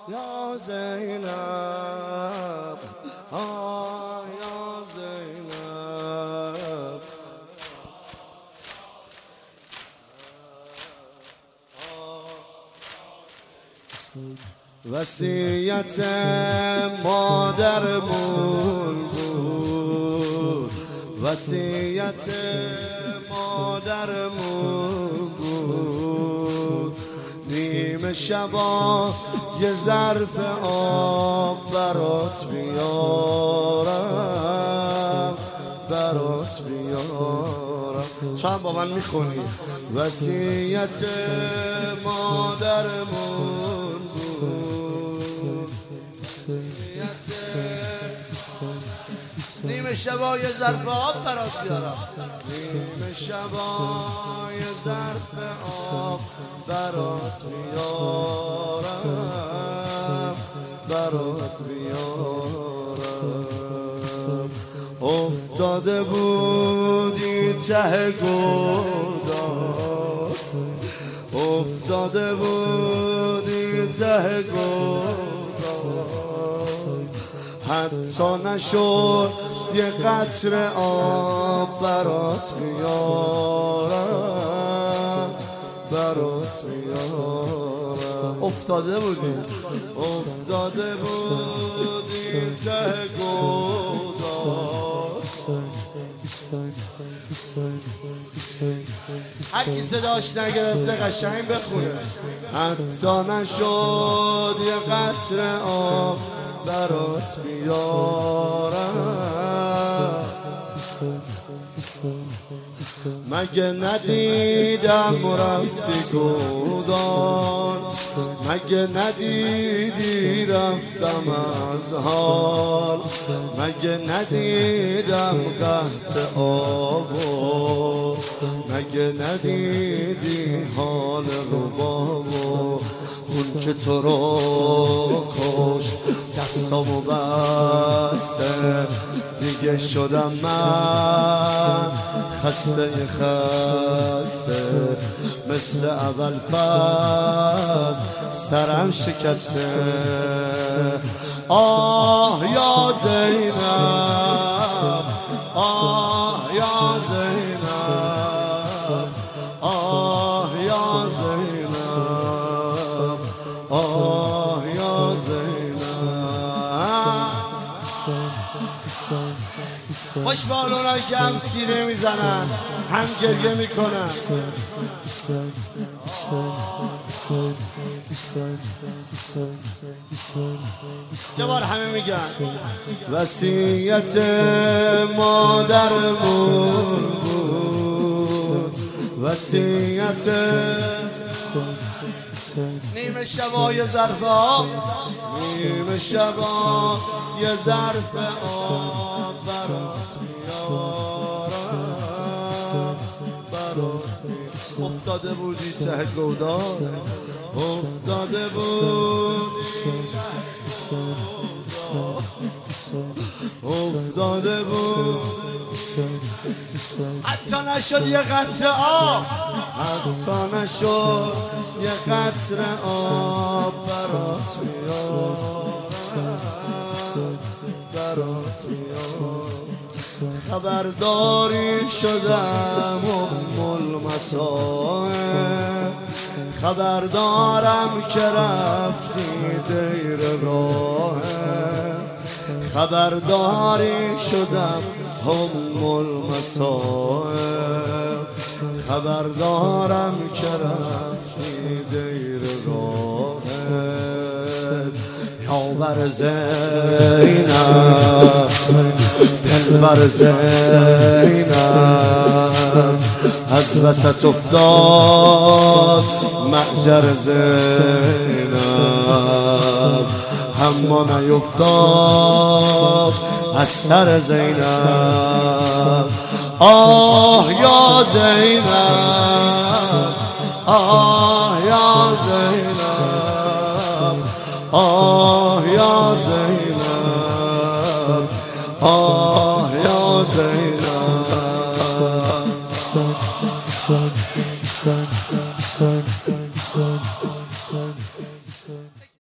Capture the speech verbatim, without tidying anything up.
یا زینب، آه یا زینب، وصیت مادرمون بود، وصیت مادرمون بود. نیمه شبا یه ظرف آب برات بیارم، برات بیارم. تو هم با من میخونی؟ وصیت مادرمون بود، نیمه شبا یه ظرف آب برات بیارم، نیمه شبا یه ظرف آب برات بیارم، برات بیارم. افتاده بودی ته گودال، افتاده بودی ته گودال، حتی نشد یه قطره آب برات بیارم، برات بیارم. افتاده بودی، افتاده بودی ته گودال. هر کی صداش نگرفته قشنگ بخونه. حتی نشد یه قطره آب برات بیارم، مگه ندیدم رفتی گودال، مگه ندیدی رفتم از حال، مگه ندیدم قحط آبو، مگه ندیدی حال ربابو. اون که تو رو کش دستامو بسته، دیگه شدم من خسته خسته، مثل اول فاز سرم شکسته. آه یا زینب، آه یا زینب، آه یا زینب، آه یا زینب. خوشبالونایی که هم سینه میزنن هم گریه میکنن. یه بار همه میگن وصیت مادرمون بود، وصیت. نیمه شبا یه ظرف آب، نیمه شبا یه ظرف آب برات میارم، برات میارم. افتاده بودی ته گودال، افتاده بودی افتاده بود. حتی نشد یه قطره آب، حتی نشد یه قطره آب برات میارم، برات میارم. خبرداری شدم ام المصائب، خبردارم که رفتی دیر راه، خبرداری شدم ام المصائب، خبردارم که رفتی دیر راه. یاور زینب، دلبر زینب، از وسط افتاد محجر زینب، اما نیفتاد از سر زینب. آه یا زینب، آه یا زینب، آه یا زینب، آه یا زینب.